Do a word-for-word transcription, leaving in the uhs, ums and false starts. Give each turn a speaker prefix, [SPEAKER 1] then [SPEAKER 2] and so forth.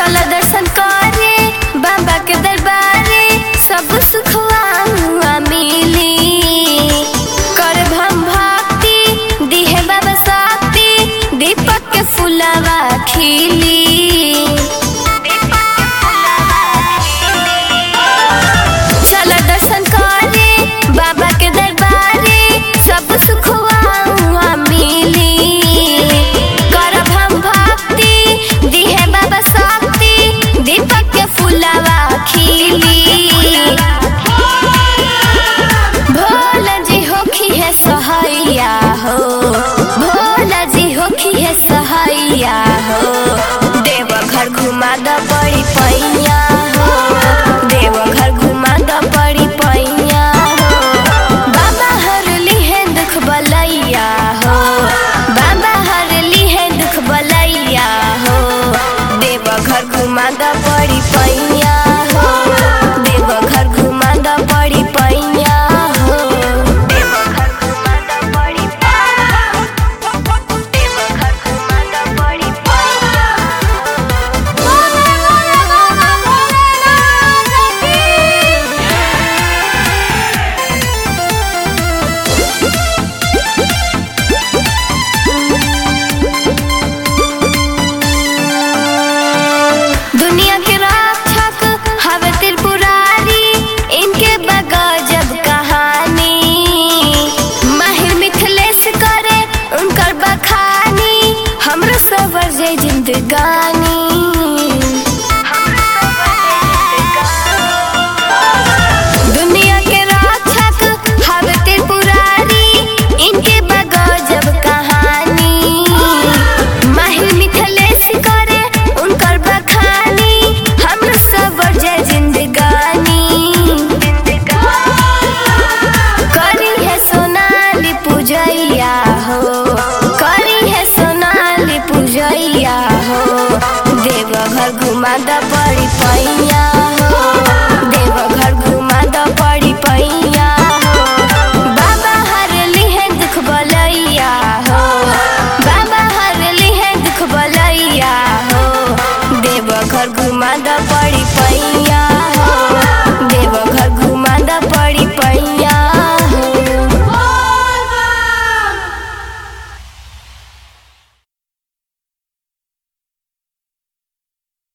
[SPEAKER 1] चला दर्शन करे बाबा के दरबारे, सब सुखवा हुआ मिली। कर हम भक्ति दिहे बाबा शक्ति, दीपक के फुलवा खिली। चला दर्शन करे बाबा के दरबारे, सब सुखवा हुआ मिली। करब हम भक्ति दिहे बाबा शक्ति, दीपक के फुलवा खिली। भोला जी होखी है सहैया हो, भोला जी होखी है सहैया हो। देवघर घुमा द बड़ी पैया हो, देवघर घुमा द बड़ी पैया हो। बाबा हरली है दुख बलैया हो, बाबा हरली है दुख बलैया हो। देवघर घुमा द बड़ी पैया हो, देवघर घुमा द बड़ी पैया हो। देवघर घुमा द बड़ी पैया हो, देवघर घुमा द बड़ी पैया दुनिया के रक्षक हवे त्रिपुरारी, इनके बगजब कहानी। माहिर मिथिलेश करे उनकर बखानी, हमरो सबर जे जिंदगानी। दुनिया के रक्षक हवे त्रिपुरारी, इनके बगजब कहानी। माहिर मिथिलेश करे उनकर बखानी, हमरो सबर जे जिंदगानी। करी है सोनाली पूजैया हो, करी है सोनाली पूजैया हो। देवघर घुमा द बड़ी पैया हो, देवघर घुमा द बड़ी पैया हो। बाबा हरली है दुख बलैया हो, बाबा हरली है दुख बलैया हो। देवघर घुमा द बड़ी पैया